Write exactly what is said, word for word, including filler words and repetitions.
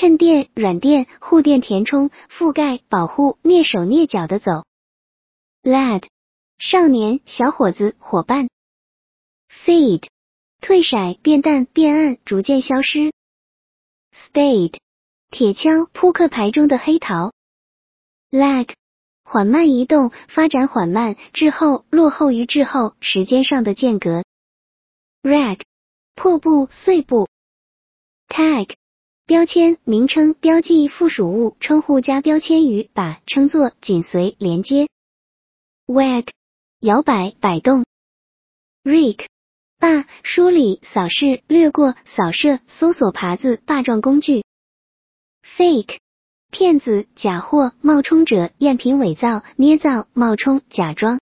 衬垫、软垫、护垫填充、覆盖、保护、蹑手蹑脚的走。Lad， 少年、小伙子、伙伴。Fade， 退色、变淡、变暗、逐渐消失。Spade， 铁锹、扑克牌中的黑桃。Lag， 缓慢移动，发展缓慢，滞后、落后于滞后，时间上的间隔。Rag， 破布、碎布。Tag， 标签、名称、标记、附属物、称呼加标签语，把、称作、紧随、连接。Wag， 摇摆、摆动。Rake， 霸、梳理、扫视、掠过、扫射、搜索耙子、霸状工具。Fake， 骗子、假货、冒充者、赝品伪造、捏造、冒充、假装。